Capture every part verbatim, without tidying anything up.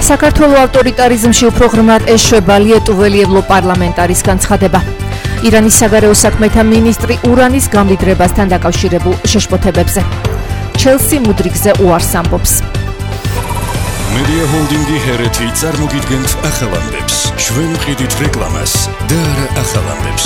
საქართველოს ავტორიტარიზმში უფრო ღრმად ეშვება ლიეტუველი ევროპარლამენტარის განცხადება. ირანის საგარეო საქმეთა მინისტრი ურანის გამდიდრებასთან დაკავშირებულ შეშფოთებებზე. ჩელსი მუდრიგზე უარს ამბობს. მედია ჰოლდინგი ჰერეთი წარმოგიდგენთ ახალამდებს. ჩვენ ვყიდით რეკლამას და არა ახალამდებს.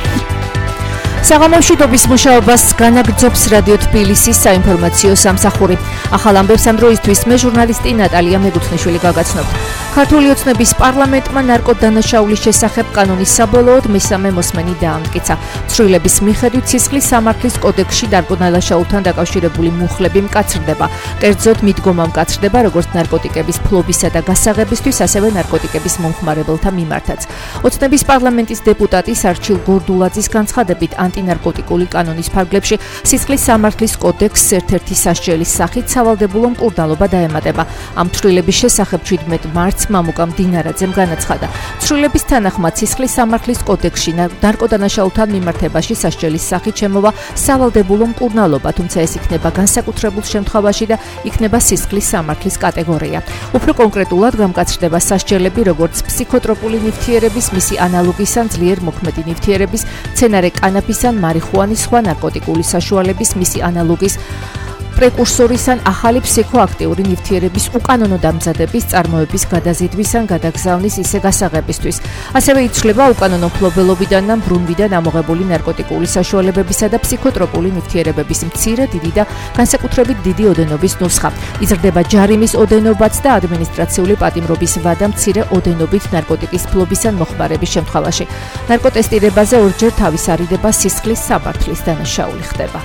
საღამომშვიდობის მუშაობას განაგრძობს რადიო თბილისის საინფორმაციო სამსახური. ახალ ამბებს ამ დროისთვის მე ჟურნალისტი ნატალია მეგუთნიშვილი გაგაცნობთ. ქართული ოცნების პარლამენტმა ნარკოდანაშაულის შესახებ კანონის საბოლოოდ მესამე მოსმენი დაამტკიცა. ცვლილების მიხედვით სისხლის სამართლის კოდექსში ნარკოდანაშაულთან დაკავშირებული მუხლები მკაცრდება. კერძოდ მიდგომა მკაცრდება როგორც ნარკოტიკების ფლობისა და გასაღებისთვის, ასევე ნარკოტიკების მომხმარებელთა მიმართაც. ოცნების პარლამენტის დეპუტატი სარჩილ გორდულაძის განცხადებით ანტინარკოტიკული კანონის ფარგლებში სისხლის სამართლის კოდექსს ერთ-ერთი სასჯელის სახით სავალდებულო მკურნალობა დაემატება. ამ ცვლილების შესახებ შვიდმეტ მარტს მამუკა მდინარაძემ განაცხადა. ცვლილების თანახმად სისხლის სამართლის კოდექსში ნარკოდანაშაულთან მიმართებაში სასჯელის სახით შემოვა სავალდებულო მკურნალობა, თუმცა ეს იქნება განსაკუთრებულ შემთხვევაში და იქნება სისხლის სამართლის კატეგორია. უფრო კონკრეტულად გამკაცრდება სასჯელები როგორც ფსიქოტროპული ნივთიერების, მისი ანალოგის ან ძლიერ მოქმედი ნივთიერების, მცენარე კანაფის ან მარიხუანის, სხვა ნარკოტიკული საშუალების, მისი ანალოგის, პრეკურსორის ან ახალი ფსიქოაქტიური ნივთიერების უკანონო დამზადების, წარმოების, გადაზიდვის ან გადაგზავნის, ისე გასაღებისთვის. ასევე იცვლება უკანონო მფლობელობიდან ან ბრუნვიდან ამოღებული ნარკოტიკული საშუალებებისა და ფსიქოტროპული ნივთიერებების მცირე, დიდი და განსაკუთრებით დიდი ოდენობის ნუსხა. იზრდება ჯარიმის ოდენობაც და ადმინისტრაციული პატიმრობის ვადა მცირე ოდენობით ნარკოტიკის ფლობის ან მოხმარების შემთხვევაში. ნარკოტესტირებაზე ორჯერ თავის არიდება სისხლის სამართლის დანაშაული ხდება.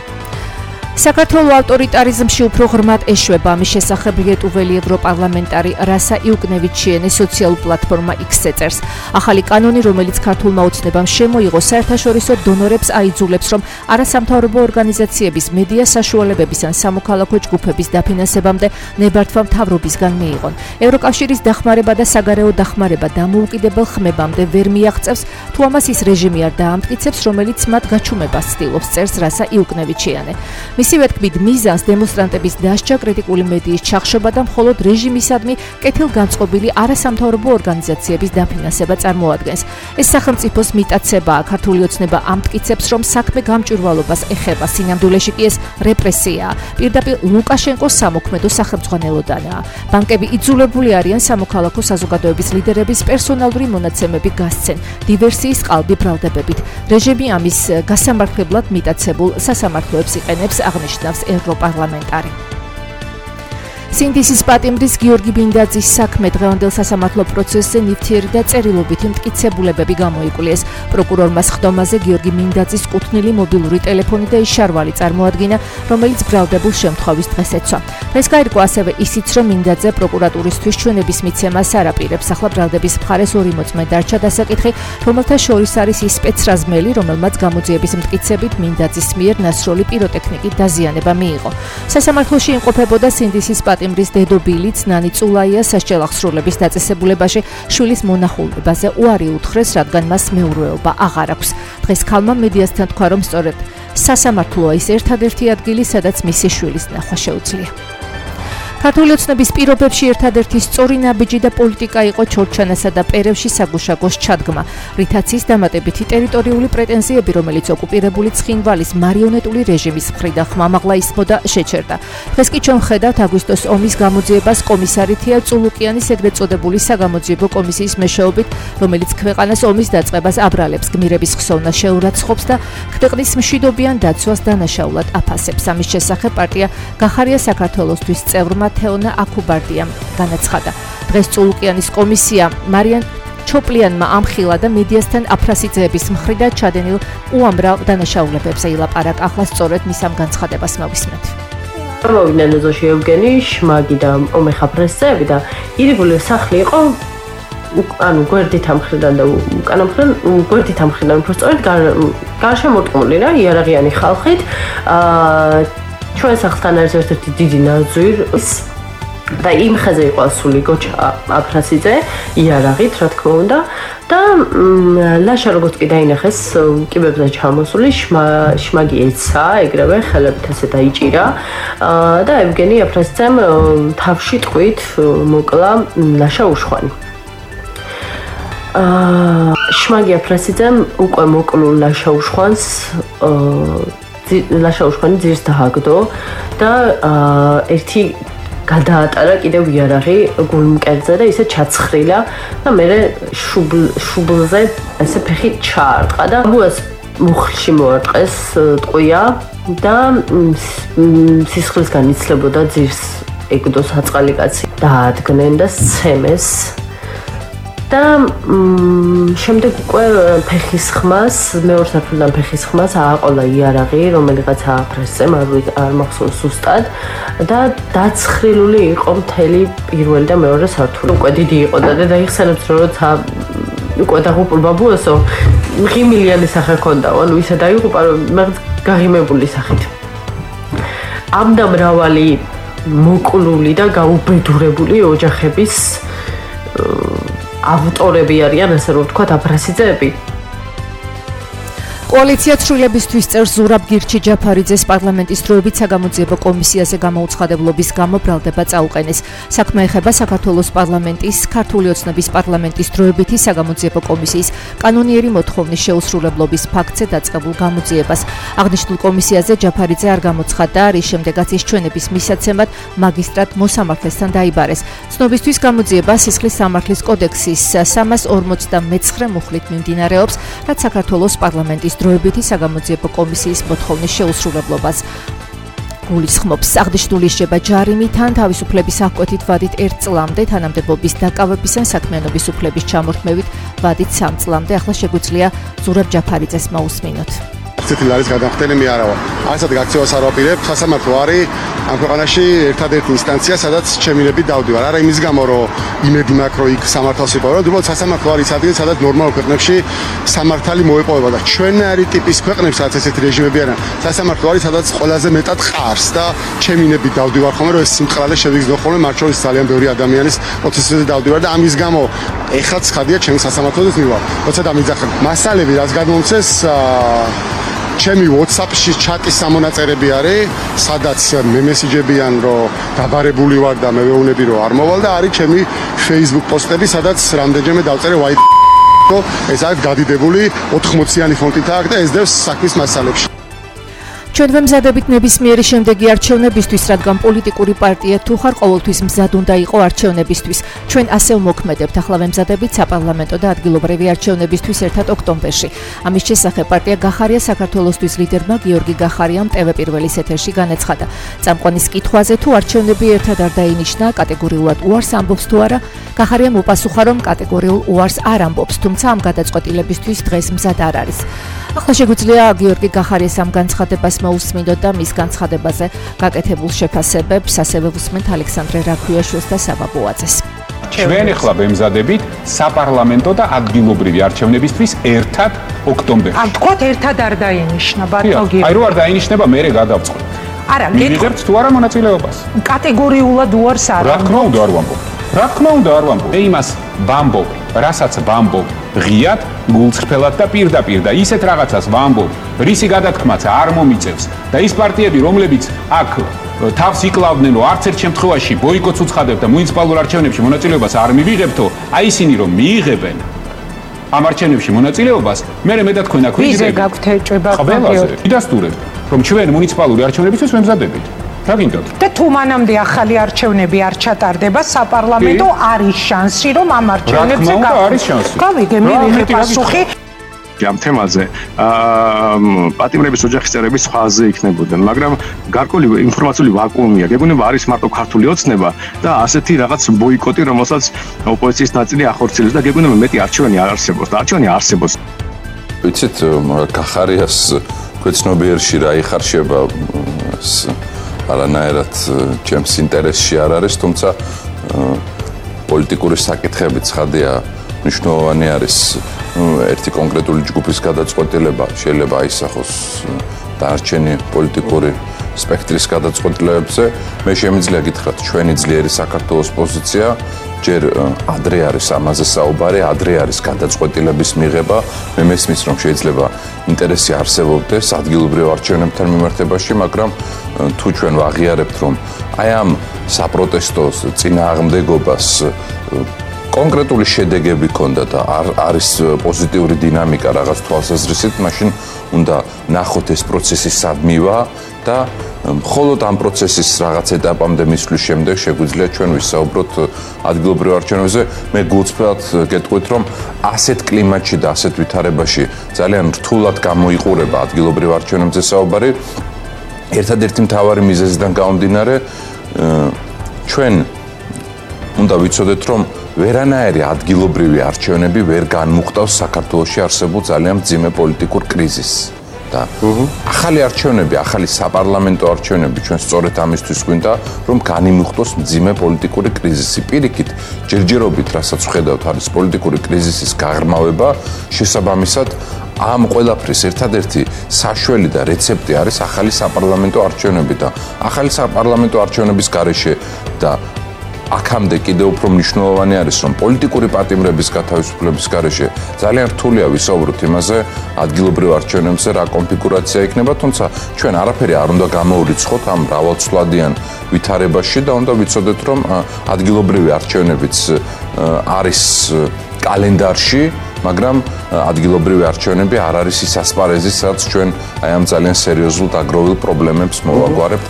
საქართველოს ავტორიტარიზმში უფრო ღრმად ეშვება ამის შესახებ ლიეტუველი ევროპარლამენტარი რასა იუკნევიჩიენეს სოციალურ პლატფორმა X-ზე წერს. ახალი კანონი, რომელიც ქართულმა ოცნებამ შემოიღო, საერთაშორისო დონორებს აიძულებს, რომ არასამთავრობო ორგანიზაციების, მედია საშუალებების ან სამოქალაქო ჯგუფების დაფინანსებამდე ნებართვა მთავრობისგან მიიღონ. ევროკავშირის დახმარება და საგარეო დახმარება დამოუკიდებელ ხმებამდე ვერ მიაღწევს, თუ ამას ის რეჟიმი არ დაამტკიცებს, რომელიც მათ გაჩუმებას ცდილობს, წერს რასა იუკნევიჩიანე. მისივე თქმით, მიზანს დემონსტრანტების დასჯა, კრიტიკული მედიის ჩახშობა და მხოლოდ რეჟიმისადმი კეთილგანწყობილი არასამთავრობო ორგანიზაციების დაფინანსება წარმოადგენს. ეს სახელმწიფოს მიტაცებაა. ქართული ოცნება ამტკიცებს, რომ საქმე გამჭვირვალობას ეხება, სინამდვილეში კი ეს რეპრესიაა. პირდაპირ ლუკაშენკოს სამოქმედო სახელმძღვანელოდანაა. ბანკები იძულებული არიან სამოქალაქო საზოგადოების ლიდერების პერსონალური მონაცემები გასცენ დივერსიის ყალბი ბრალდებებით. რეჟიმი ამის გასამართლებლად მიტაცებულ სასამართლოებს იყენებს, აღნიშნავს ევროპარლამენტარი. სინდისის პატიმრის გიორგი ბინდაძის საქმე დღევანდელ სასამართლო პროცესზე ნივთიერი და წერილობითი მტკიცებულებები გამოიკვლიეს. პროკურორმა სხდომაზე გიორგი ბინდაძის კუთვნილი მობილური ტელეფონი და ის შარვალი წარმოადგინა, რომელიც ბრალდებულ შემთხვევის დღეს ეცვა. დღეს გაირკვა ასევე ისიც, რომ ბინდაძე პროკურატურისთვის ჩვენების მიცემას არ აპირებს. ახლა ბრალდების მხარეს ორი მოწმე დარჩა დასაკითხი, რომელთა შორის არის ის სპეცრაზმელი, რომელმაც გამოძიების მტკიცებით ბინდაძის მიერ ნასროლი პიროტექნიკით დაზიანება მიიღო. სასამართლოში იმყოფებოდა სინდისის პატიმრის დედობილიც ნანი წულაია სასჯელ აღსრულების დაწესებულებაში შვილის მონახულებაზე უარი უთხრეს, რადგან მას მეურვეობა აღარ აქვს. დღეს ქალმა მედიასთან თქვა, რომ სწორედ სასამართლოა ის ერთადერთი ადგილი, სადაც მისი შვილის ნახვა შეუძლია. ქართული ოცნების პირობებში ერთადერთი სწორი ნაბიჯი და პოლიტიკა იყო ჩორჩანასა და პერევში საგუშაგოს ჩადგმა, რითაც ის დამატებითი ტერიტორიული პრეტენზიები, რომელიც ოკუპირებული ცხინვალის მარიონეტული რეჟიმის მხრიდან ხმამაღლა ისმოდა, შეჩერდა. დღეს კი ჩვენ ხედავთ აგვისტოს ომის გამოძიებას კომისარი თია წულუკიანის ეგრეთ წოდებული საგამოძიებო კომისიის მეშვეობით, რომელიც ქვეყანას ომის დაწყებას აბრალებს, გმირების ხსოვნას შეურაცხყოფს და ქვეყნის მშვიდობიან დაცვას დანაშაულად აფასებს. ამის შესახებ პარტია გახარია საქართველოსთვის წევრმა თეონა აკუბარდიამ განაცხადა. დღეს წულუკიანის კომისია მარიან ჩოპლიანმა ამხილა და მედიასთან აფრასიძეების მხრიდან ჩადენილ უამრავ დანაშაულებებზე ილაპარაკა. ახლა სწორედ მის ამ განცხადებას მოვისმენთ. მოვიდნენ ეზოში ევგენი შმაგი და ომეხა პრესები და ირიგული სახლი იყო, ანუ გვერდით ამხრიდან და უკანა მხრიდან, გვერდით ამხრიდან უფრო სწორედ გარშემორტყმული რა იარაღიანი ხალხით. აა ჩვენ სახლთან არის ერთ-ერთი დიდი ნაძვირის და იმ ხეზე იყო ასული გოჩა აფრასიძე იარაღით, რა თქმა უნდა, და ლაშა როგორც კი დაინახეს კიბებზე ჩამოსული შმაგი ეცა ეგრევე ხელებით ასე დაიჭირა და ევგენი აფრასიძემ თავში ტყვით მოკლა ლაშა უშხვანი. შმაგი აფრასიძემ უკვე მოკლულ ლაშა უშხვანს ლაშა უშხვანი ძირს დააგდო და ერთი გადაატარა კიდევ იარაღი გულმკერდზე და ისე ჩაცხრილა და მე შუბლზე ესე ფეხი ჩაარტყა და ბუას მუხლში მოარტყეს ტყვია და სისხლისგან იცლებოდა ძირს ეგდო საწყალი კაცი დაადგნენ და სცემეს და შემდეგ უკვე ფეხის ხმას მეორე სართულიდან ფეხის ხმას ააყოლა იარაღი რომელიღაც ააფრესემ არ მახსოვს ზუსტად და დაცხრილული იყო მთელი პირველი და მეორე სართული უკვე დიდი იყო და დაიხსენებს რომ როცა უკვე დაღუპულ ბაბუასო ღიმილიანი სახე ჰქონდაო ანუ ისე დაიღუპა რომ მაგ გაღიმებული სახით ამ და მრავალი მოკლული და გაუბედურებული ოჯახების ავტორები არიან ასე რომ ვთქვათ აფრასიძეები კოალიცია ცვლილებისთვის წერს ზურაბ გირჩი ჯაფარიძეს პარლამენტის დროებით საგამოძიებო კომისიაზე გამოუცხადებლობის გამო ბრალდება წაუყენეს. საქმე ეხება საქართველოს პარლამენტის ქართული ოცნების პარლამენტის დროებითი საგამოძიებო კომისიის კანონიერი მოთხოვნის შეუსრულებლობის ფაქტზე დაწყებულ გამოძიებას. აღნიშნულ კომისიაზე ჯაფარიძე არ გამოცხადდა, რის შემდეგაც ის ჩვენების მისაცემად მაგისტრატ მოსამართლესთან დაიბარეს. ცნობისთვის გამოძიება სისხლის სამართლის კოდექსის სამას ორმოცდამეცხრე მუხლით მიმდინარეობს, რაც საქართველოს პარლამენტის დროებითი საგამოძიებო კომისიის მოთხოვნის შეუსრულებლობას გულისხმობს. აღნიშნული შეება ჯარიმით ან თავისუფლების აღკვეთით ვადით ერთ წლამდე, თანამდებობის დაკავების ან საქმიანობის უფლების ჩამორთმევით ვადით სამ წლამდე. ახლა შეგვიძლია ზურაბ ჯაფარიძეს მოусმინოთ. ცეთილ არის გადახდელი მე არა ვარ. ასეთ გაქცევას არ ვაპირებ, სასამართლო არის ამ ქვეყანაში ერთადერთი ინსტანცია, სადაც ჩემილები დავდივარ. არა იმის გამო, რომ იმედი მაქვს, რომ იქ სამართალს იპოვო, უბრალოდ სასამართლო არის ადგილი, სადაც ნორმალურ ქვეყნებში სამართალი მოეპოვება და ჩვენნაირი ტიპის ქვეყნებში, სადაც ესეთი რეჟიმები არიან, სასამართლო არის, სადაც ყველაზე მეტად ყარს და ჩემილები დავდივარ ხოლმე, რომ ეს სიმყრალე შევიგრძნო ხოლმე, მათ შორის ძალიან ბევრი ადამიანის პროცესებზე დავდივარ და ამის გამო ეხლა ცხადია ჩემი სასამართლოდან მივალ. როცა დამიძახებ მასალები, რაც გადმომცეს ჩემი WhatsApp-ში ჩატის სამონაწერები არის, სადაც მე მესიჯებიან, რომ დაბარებული ვარ და მე ვეუბნები, რომ არ მოვალ და არის ჩემი Facebook პოსტები, სადაც რამდენჯერმე დავწერე white ეს არის გადიდებული ოთხმოციანი ფონტით აქვს და ეს დევს საქმის მასალებში. ჩვენ ვემზადებით ნებისმიერი შემდეგი არჩევნებისთვის, რადგან პოლიტიკური პარტია თუ ხარ ყოველთვის მზად უნდა იყო არჩევნებისთვის. ჩვენ ასე ვმოქმედებთ, ახლა ვემზადებით საპარლამენტო და ადგილობრივი არჩევნებისთვის ერთად ოქტომბერში. ამის შესახებ პარტია გახარია საქართველოსთვის ლიდერმა გიორგი გახარიამ ტევ პირველის ეთერში განაცხადა. წამყვანის კითხვაზე თუ არჩევნები ერთად არ დაინიშნა, კატეგორიულად უარს ამბობს თუ არა, გახარიამ უპასუხა, რომ კატეგორიულ უარს არ ამბობს, თუმცა ამ გადაწყვეტილებისთვის დღეს მზად არ არის. ახლა შეგვიძლია გიორგი გახარიას ამ განცხადებას მოусმინოთ და მის განცხადებაზე გაკეთებულ შეფასებებს ასევე ვუსმენთ ალექსანდრე რაქვიაშვილს და საბა ბოაძეს. ჩვენ ახლა ვემზადებით საპარლამენტო და ადგილობრივი არჩევნებისთვის ერთად ოქტომბერში. ამ თქვათ ერთად არ დაინიშნა ბატონო გიორგი. აი რო არ დაინიშნება, მე გადავწყვეტ. არა, მივიღებთ თუ არა მონაწილეობას? კატეგორიულად უარს არ რა თქმა უნდა არ ვამბობ. რა თქმა უნდა არ ვამბობ. მე იმას ვამბობ, რასაც ვამბობ ღიად, გულწრფელად და პირდაპირ და ისეთ რაღაცას ვამბობ, რისი გადათქმაც არ მომიწევს და ის პარტიები, რომლებიც აქ თავს იკლავდნენ, რომ არც ერთ შემთხვევაში ბოიკოტს უცხადებთ და მუნიციპალურ არჩევნებში მონაწილეობას არ მივიღებთო, აი ისინი რომ მიიღებენ ამ არჩევნებში მონაწილეობას, მე მე და თქვენ აქ ვიგებთ. ვიზე გაქვთ ეჭვება ყველაზე გიდასტურებთ, რომ ჩვენ მუნიციპალური არჩევნებისთვის ვემზადებით. რა გინდათ? და თუ მანამდე ახალი არჩევნები არ ჩატარდება, საპარლამენტო არის შანსი, რომ ამ არჩევნებზე არის შანსი. გავიგე, მივიღე პასუხი. ამ თემაზე პატიმრების ოჯახის წევრების სხვაზე იქნებოდნენ, მაგრამ გარკვეული ინფორმაციული ვაკუუმია. გეგონება არის მარტო ქართული ოცნება და ასეთი რაღაც ბოიკოტი, რომელსაც ოპოზიციის ნაწილი ახორციელებს და გეგონება მეტი არჩევანი არ არსებობს და არჩევანი არსებობს. ვიცით, გახარიას ქვეცნობიერში რა იხარშება არანაირად ჩემს ინტერესში არ არის, თუმცა პოლიტიკური საკითხები ცხადია, მნიშვნელოვანი არის ერთი კონკრეტული ჯგუფის გადაწყვეტილება, შეიძლება აისახოს დარჩენი პოლიტიკური სპექტრის გადაწყვეტილებებზე, მე შემიძლია გითხრათ, ჩვენი ძლიერი საქართველოს პოზიცია ჯერ ადრე არის ამაზე საუბარი, ადრე არის გადაწყვეტილების მიღება. მე მესმის, რომ შეიძლება ინტერესი არსებობდეს ადგილობრივ არჩევნებთან მიმართებაში, მაგრამ თუ ჩვენ ვაღიარებთ, რომ აი ამ საპროტესტო წინააღმდეგობას კონკრეტული შედეგები ქონდა და არის პოზიტიური დინამიკა რაღაც თვალსაზრისით, მაშინ უნდა ნახოთ ეს პროცესი სად მივა და მხოლოდ ამ პროცესის რაღაც ეტაპამდე მისვლის შემდეგ შეგვიძლია ჩვენ ვისაუბროთ ადგილობრივ არჩევნებზე. მე გულწრფელად გეტყვით, რომ ასეთ კლიმატში და ასეთ ვითარებაში ძალიან რთულად გამოიყურება ადგილობრივ არჩევნებზე საუბარი. ერთადერთი მთავარი მიზეზიდან გამომდინარე, ჩვენ უნდა ვიცოდეთ, რომ ვერანაირი ადგილობრივი არჩევნები ვერ განმუხტავს საქართველოში არსებულ ძალიან მძიმე პოლიტიკურ კრიზისს. და ახალი არჩევნები, ახალი საპარლამენტო არჩევნები ჩვენ სწორედ ამისთვის გვინდა, რომ განიმუხტოს მძიმე პოლიტიკური კრიზისი. პირიქით, ჯერჯერობით, რასაც ვხედავთ, არის პოლიტიკური კრიზისის გაღრმავება, შესაბამისად ამ ყველაფრის ერთადერთი საშველი და რეცეპტი არის ახალი საპარლამენტო არჩევნები და ახალი საპარლამენტო არჩევნების გარეშე და აქამდე კიდევ უფრო მნიშვნელოვანი არის, რომ პოლიტიკური პატიმრების გათავისუფლების გარეშე ძალიან რთულია ვისაუბროთ იმაზე, ადგილობრივ არჩევნებზე რა კონფიგურაცია იქნება, თუმცა ჩვენ არაფერი არ უნდა გამოურიცხოთ ამ მრავალწლოვან ვითარებაში და უნდა ვიცოდეთ, რომ ადგილობრივი არჩევნებიც არის კალენდარში, მაგრამ ადგილობრივი არჩევნები არ არის ის ასპარეზი, სადაც ჩვენ აი ამ ძალიან სერიოზულ დაგროვილ პრობლემებს მოვაგვარებთ.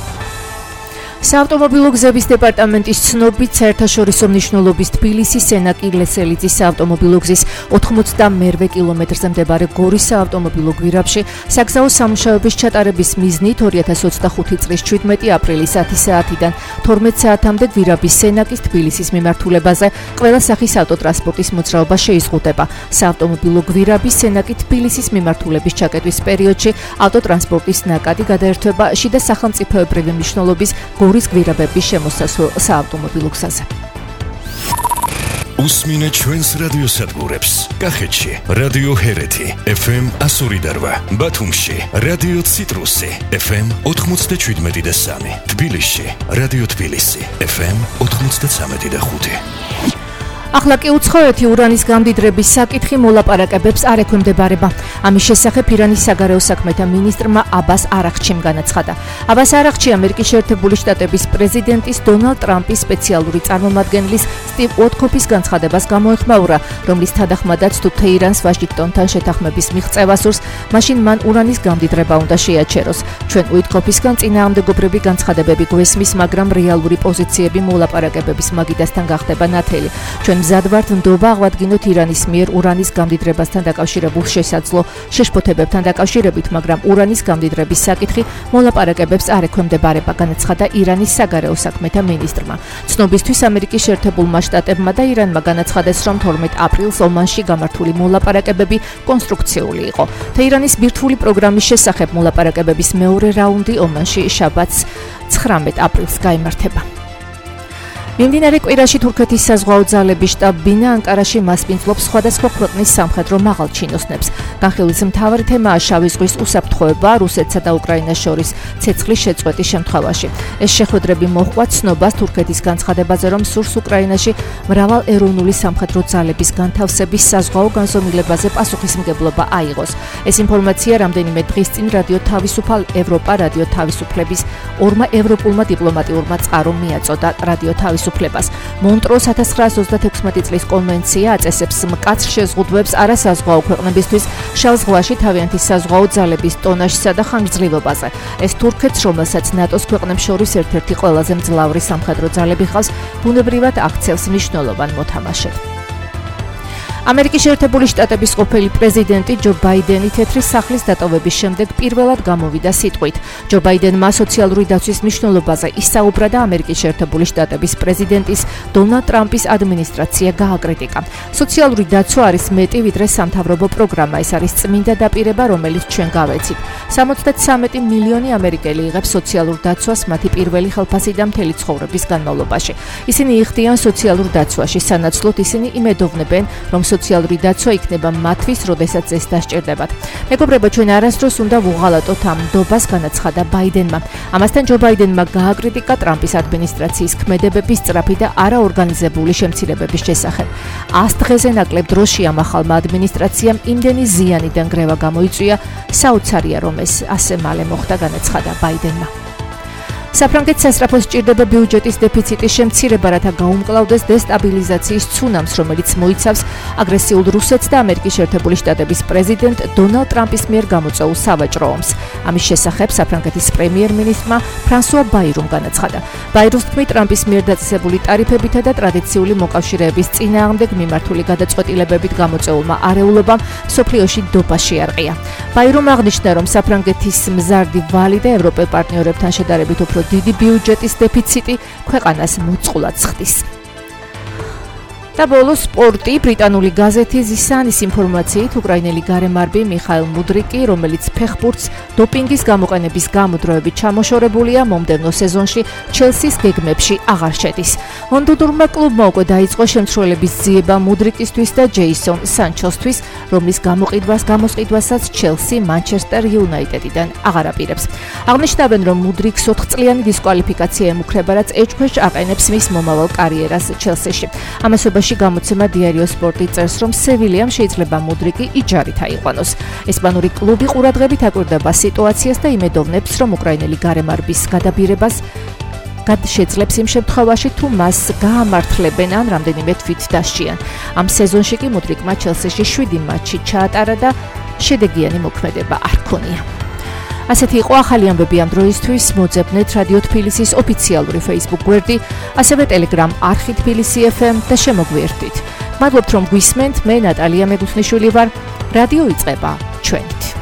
საავტომობილო გზების დეპარტამენტის ცნობით, საერთაშორისო მნიშვნელობის თბილისის სენაკ-ილესელიძის საავტომობილო გზის ოთხმოცდამერვე კილომეტრზე მდებარე გორის საავტომობილო გვირაბში საგზაო სამუშაოების ჩატარების მიზნით ორი ათას ოცდახუთი წლის შვიდმეტი აპრილის ათი საათიდან თორმეტ საათამდე გვირაბის სენაკის თბილისის მიმართულებაზე ყველა სახის ავტოტრანსპორტის მოძრაობა შეიზღუდება. საავტომობილო გვირაბის სენაკი თბილისის მიმართულების ჩაკეტვის პერიოდში ავტოტრანსპორტის ნაკადი გადაერთვება შიდა სახელმწიფოებრივი მნიშვნელობის გორის გვირაბების შემოსასვლელ საავტომობილო გზაზე. უსმინეთ ჩვენს რადიოსადგურებს. კახეთში რადიო ჰერეთი ეფ ემ ასორი და რვა, ბათუმში რადიო ციტრუსი ეფ ემ ოთხმოცდაშვიდმეტი და სამი, თბილისში რადიო თბილისი ეფ ემ ოთხმოცდაცამეტი და ხუთი. ახლა კი უცხოეთი ურანის გამდიდრების საკითხი მოლაპარაკებებს არ ექვემდებარება. ამის შესახებ ირანის საგარეო საქმეთა მინისტრმა აბას არაღჩიმ განაცხადა. აბას არაღჩი ამერიკის შეერთებული შტატების პრეზიდენტის დონალდ ტრამპის სპეციალური წარმომადგენლის სტივ უოტკოფის განცხადებას გამოეხმაურა, რომლის თანახმადაც თუ თეირანს ვაშინგტონთან შეთანხმების მიღწევა სურს, მაშინ მან ურანის გამდიდრება უნდა შეაჩეროს. ჩვენ უოტკოფისგან წინააღმდეგობრივი განცხადებები გვესმის, მაგრამ რეალური პოზიციები მოლაპარაკებების მაგიდასთან გახდება ნათელი. ჩვენ მზად ვართ ნდობა აღვადგინოთ ირანის მიერ ურანის გამდიდრებასთან დაკავშირებულ შესაძლო შეშფოთებებთან დაკავშირებით, მაგრამ ურანის გამდიდრების საკითხი მოლაპარაკებებს არ ექვემდებარება, განაცხადა ირანის საგარეო საქმეთა მინისტრმა. ცნობისთვის ამერიკის შეერთებულმა შტატებმა და ირანმა განაცხადეს, რომ თორმეტ აპრილს ომანში გამართული მოლაპარაკებები კონსტრუქციული იყო. თეირანის ბირთვული პროგრამის შესახებ მოლაპარაკებების მეორე რაუნდი ომანში შაბათს ცხრამეტ აპრილს გაიმართება. მიმდინარე კვირაში თურქეთის საზღვაო ძალების შტაბ-ბინა ანკარაში მასპინძლობს სხვადასხვა ქვეყნის სამხედრო მაღალჩინოსნებს. განხილვის მთავარი თემაა შავი ზღვის უსაფრთხოება რუსეთსა და უკრაინას შორის ცეცხლის შეწყვეტის შემთხვევაში. ეს შეხვედრები მოჰყვა ცნობას თურქეთის განცხადებაზე, რომ სურს უკრაინაში მრავალეროვნული სამხედრო ძალების განთავსების საზღვაო განზომილებაზე პასუხისმგებლობა აიღოს. ეს ინფორმაცია რამდენიმე დღის წინ რადიო თავისუფალ ევროპა რადიო თავისუფლების ორმა ევროპულმა დიპლომატიურმა წყარომ მიაწოდა რადიო თავისუფლებას. მონტროს ათას ცხრაასი ოცდათექვსმეტი წლის კონვენცია აწესებს მკაცრ შეზღუდვებს არასაზღვაო ქვეყნებისთვის შავ ზღვაში თავიანთი საზღვაო ძალების ტონაჟსა და ხანგრძლივობაზე. ეს თურქეთს, რომელსაც ნატოს ქვეყნებს შორის ერთ-ერთი ყველაზე მძლავრი სამხედრო ძალები ჰყავს, ბუნებრივად აქცევს მნიშვნელოვან მოთამაშედ. ამერიკის შეერთებული შტატების ყოფილი პრეზიდენტი ჯო ბაიდენი თეთრი სახლის დატოვების შემდეგ პირველად გამოვიდა სიტყვით. ჯო ბაიდენმა სოციალური დაცვის მნიშვნელობაზე ისაუბრა და ამერიკის შეერთებული შტატების პრეზიდენტის დონალდ ტრამპის ადმინისტრაცია გააკრიტიკა. სოციალური დაცვა არის მეტი ვიდრე სამთავრობო პროგრამა, ეს არის წმინდა დაპირება, რომელიც ჩვენ გავეცით. სამოცდათვრამეტი მილიონი ამერიკელი იღებს სოციალურ დაცვას მათი პირველი ხელფასი და მთელი ცხოვრების განმავლობაში. ისინი იხდიან სოციალურ დაცვაში, სანაცვლოდ ისინი იმედოვნებენ, რომ სოციალური დაცვა იქნება მათთვის, როდესაც ეს დასჭირდებათ. მეგობრებო, ჩვენ არასდროს უნდა ვუღალატოთ ამ ნდობას, განაცხადა ბაიდენმა. ამასთან ჯო ბაიდენმა გააკრიტიკა ტრამპის ადმინისტრაციის ქმედებების სწრაფი და არაორგანიზებული შემცირებების შესახებ. ას დღეზე ნაკლებ დროში ამ ახალმა ადმინისტრაციამ იმდენი ზიანი და ნგრევა გამოიწვია, საოცარია რომ ეს ასე მალე მოხდა, განაცხადა ბაიდენმა. საფრანგეთს სასწრაფო სჭირდება ბიუჯეტის დეფიციტის შემცირება, რათა გაუმკლავდეს დესტაბილიზაციის ცუნამს, რომელიც მოიცავს აგრესიულ რუსეთს და ამერიკის შეერთებული შტატების პრეზიდენტ დონალდ ტრამპის მიერ გამოწვეულ სავაჭრო ომს. ამის შესახებ საფრანგეთის პრემიერ-მინისტრმა ფრანსუა ბაირუმ განაცხადა. ბაირუმს თქმით, ტრამპის მიერ დაწესებული ტარიფებითა და ტრადიციული მოკავშირეების წინააღმდეგ მიმართული გადაწყვეტილებებით გამოწვეულმა არეულობამ მსოფლიოში დობა შეარყია. ბაირუმ აღნიშნა, რომ საფრანგეთის მზარდი ვალი და ევროპელ პარტნიორებთან შედარებით უფრო დიდი ბიუჯეტის დეფიციტი ქვეყანას მოწყულად ხდის. და ბოლოს სპორტი. ბრიტანული გაზეთი ზისანის ინფორმაციით, უკრაინელი გარემარბი მიხაილ მუდრიკი, რომელიც ფეხბურთს დოპინგის გამოყენების გამო დროებით ჩამოშორებულია, მომდევნო სეზონში ჩელსის გეგმებში აღარ შედის. ლონდონურმა კლუბმა უკვე დაიწყო შემცვლელების ძიება მუდრიკისთვის და ჯეისონ სანჩოსთვის, რომლის გამოყიდვას გამოსყიდვასაც ჩელსი მანჩესტერ იუნაიტედიდან აღარ აპირებს. აღნიშნავენ, რომ მუდრიკს ოთხწლიანი დისკვალიფიკაცია ემუქრება, რაც ეჭქვეშ აყენებს მის მომავალ კარიერას ჩელსიში. ამასობაში გამოცემა დიარიო სპორტი წერს, რომ სევილიამ შეიძლება მუდრიკი იჯარით აიყვანოს. ესპანური კლუბი ყურადღებით აკვირდება სიტუაციას და იმედოვნებს, რომ უკრაინელი გარემარბის გადაბირებას შეძლებს იმ შემთხვევაში, თუ მას გაამართლებენ ან რამდენიმე თვით დასჭიან. ამ სეზონში კი მუდრიკმა ჩელსიში შვიდი მატჩი ჩაატარა და შედეგიანი მოქმედება არ ჰქონია. ასეთი იყო ახალი ამბები ამ დროისთვის. მოძებნეთ რადიო თბილისის ოფიციალური Facebook გვერდი, ასევე Telegram არხი თბილისი ეფ ემ და შემოგვიერთდით. მადლობთ რომ გვისმენთ. მე ნატალია მეგუთნიშვილი ვარ. რადიო იწყება ჩვენით.